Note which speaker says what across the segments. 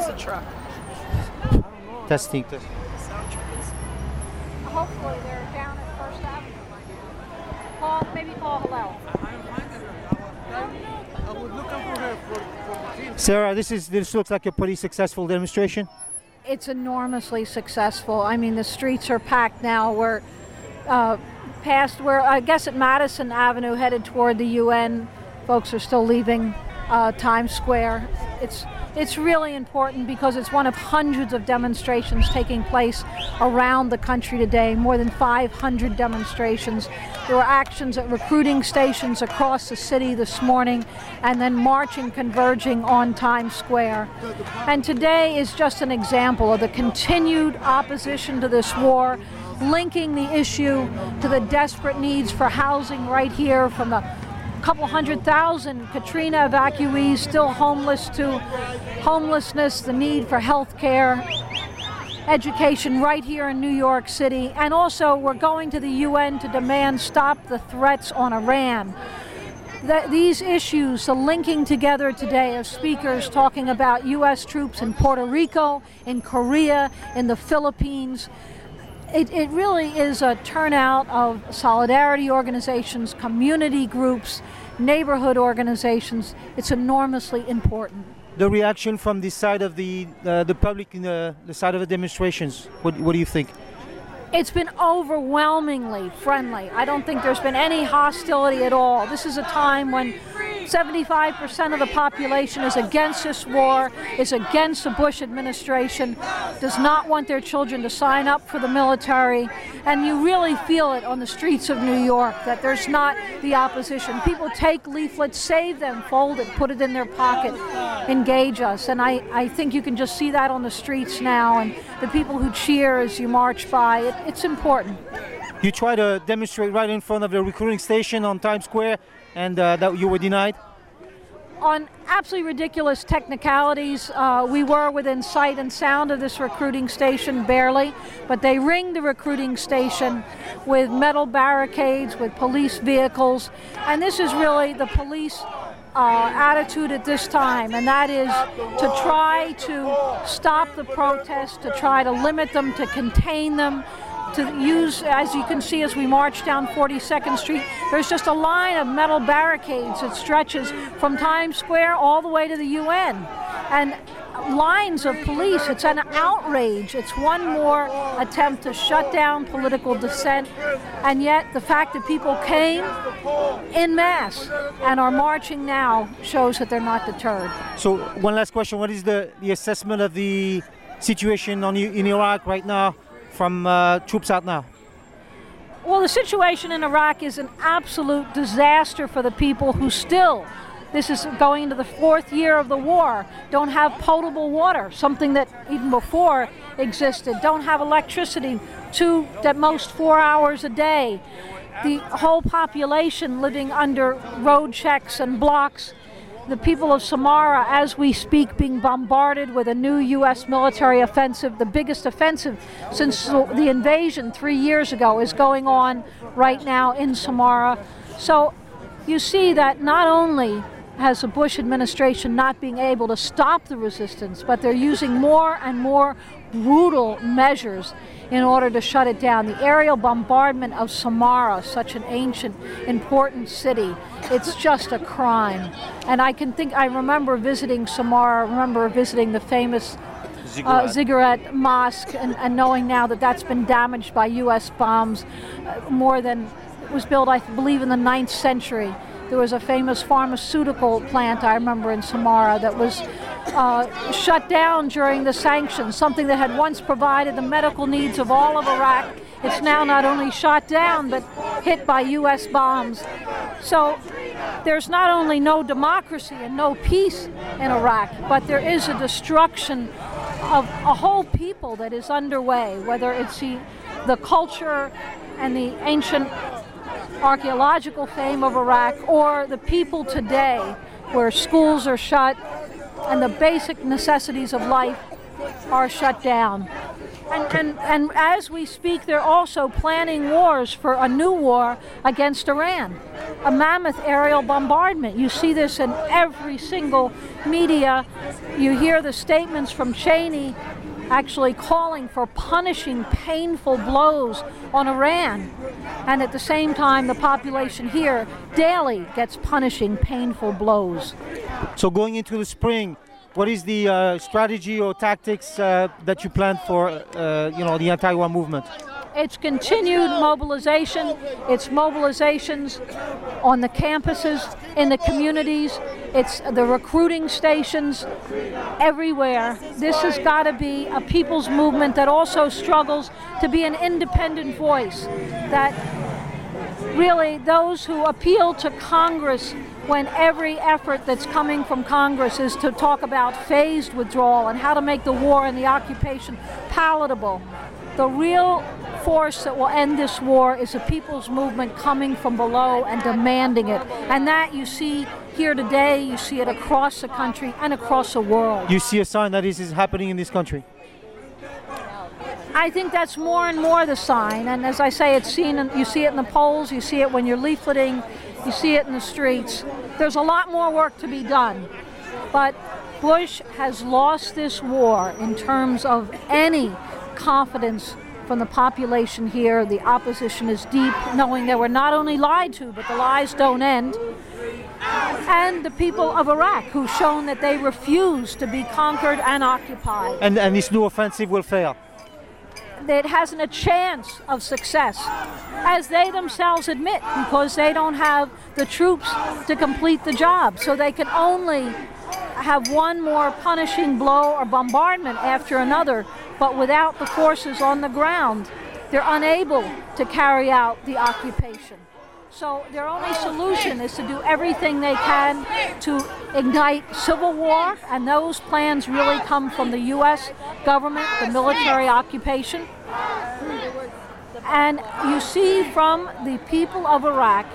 Speaker 1: It's a truck.
Speaker 2: Testing.
Speaker 3: Hopefully they're down at First Avenue right now. Maybe call Hillel.
Speaker 4: I was looking for her for the team.
Speaker 2: Sarah, this looks like a pretty successful demonstration.
Speaker 3: It's enormously successful. I mean, the streets are packed now. We're past where, I guess at Madison Avenue, headed toward the UN. Folks are still leaving Times Square. It's really important because it's one of hundreds of demonstrations taking place around the country today, more than 500 demonstrations. There were actions at recruiting stations across the city this morning, and then marching, converging on Times Square. And today is just an example of the continued opposition to this war, linking the issue to the desperate needs for housing right here, from the couple 100,000 Katrina evacuees still homeless to homelessness, the need for health care, education right here in New York City. And also we're going to the UN to demand stop the threats on Iran. These issues, the linking together today of speakers talking about U.S. troops in Puerto Rico, in Korea, in the Philippines. It really is a turnout of solidarity organizations, community groups, neighborhood organizations. It's enormously important.
Speaker 2: The reaction from the side of the public, in the side of the demonstrations, what do you think?
Speaker 3: It's been overwhelmingly friendly. I don't think there's been any hostility at all. This is a time when 75% of the population is against this war, is against the Bush administration, does not want their children to sign up for the military, and you really feel it on the streets of New York that there's not the opposition. People take leaflets, save them, fold it, put it in their pocket, engage us, and I think you can just see that on the streets now, and the people who cheer as you march by. It's important.
Speaker 2: You try to demonstrate right in front of the recruiting station on Times Square, and that you were denied?
Speaker 3: On absolutely ridiculous technicalities, we were within sight and sound of this recruiting station, barely, but they ringed the recruiting station with metal barricades, with police vehicles, and this is really the police attitude at this time, and that is to try to stop the protests, to try to limit them, to contain them, to use, as you can see as we march down 42nd Street, there's just a line of metal barricades that stretches from Times Square all the way to the UN. And lines of police. It's an outrage. It's one more attempt to shut down political dissent. And yet the fact that people came en masse and are marching now shows that they're not deterred.
Speaker 2: So one last question. What is the assessment of the situation in Iraq right now from troops out now?
Speaker 3: Well, the situation in Iraq is an absolute disaster for the people who still, this is going into the 4th year of the war, don't have potable water, something that even before existed, don't have electricity, 2 at most 4 hours a day. The whole population living under road checks and blocks. The people of Samarra, as we speak, being bombarded with a new U.S. military offensive. The biggest offensive since the invasion 3 years ago is going on right now in Samarra. So you see that not only has the Bush administration not being able to stop the resistance, but they're using more and more brutal measures in order to shut it down. The aerial bombardment of Samarra, such an ancient, important city, it's just a crime. And I remember visiting Samarra, I remember visiting the famous Ziggurat Mosque, and knowing now that that's been damaged by U.S. bombs more than, it was built, I believe, in the 9th century. There was a famous pharmaceutical plant, I remember, in Samarra that was shut down during the sanctions, something that had once provided the medical needs of all of Iraq. It's now not only shot down, but hit by U.S. bombs. So there's not only no democracy and no peace in Iraq, but there is a destruction of a whole people that is underway, whether it's the culture and the ancient archaeological fame of Iraq, or the people today, where schools are shut and the basic necessities of life are shut down. And as we speak, they're also planning wars for a new war against Iran, a mammoth aerial bombardment. You see this in every single media. You hear the statements from Cheney actually calling for punishing painful blows on Iran. And at the same time, the population here daily gets punishing painful blows.
Speaker 2: So going into the spring, what is the strategy or tactics that you plan for, the anti-war movement?
Speaker 3: It's continued mobilization. It's mobilizations on the campuses, in the communities. It's the recruiting stations everywhere. This has got to be a people's movement that also struggles to be an independent voice, that really those who appeal to Congress when every effort that's coming from Congress is to talk about phased withdrawal and how to make the war and the occupation palatable. The real force that will end this war is a people's movement coming from below and demanding it. And that you see here today, you see it across the country and across the world.
Speaker 2: You see a sign that this is happening in this country?
Speaker 3: I think that's more and more the sign. And as I say, it's seen. You see it in the polls, you see it when you're leafleting, you see it in the streets. There's a lot more work to be done. But Bush has lost this war in terms of any confidence from the population here. The opposition is deep, knowing they were not only lied to, but the lies don't end. And the people of Iraq, who've shown that they refuse to be conquered and occupied.
Speaker 2: And this new offensive will fail?
Speaker 3: It hasn't a chance of success, as they themselves admit, because they don't have the troops to complete the job. So they can only have one more punishing blow or bombardment after another, but without the forces on the ground, they're unable to carry out the occupation. So their only solution is to do everything they can to ignite civil war, and those plans really come from the U.S. government, the military occupation. And you see from the people of Iraq,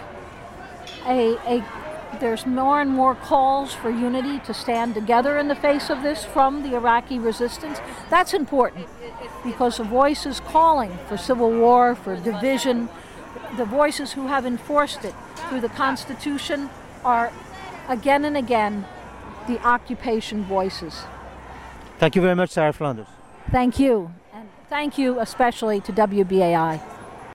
Speaker 3: there's more and more calls for unity to stand together in the face of this from the Iraqi resistance. That's important, because the voices calling for civil war, for division, the voices who have enforced it through the Constitution are again and again the occupation voices.
Speaker 2: Thank you very much, Sarah Flanders.
Speaker 3: Thank you, and thank you especially to WBAI.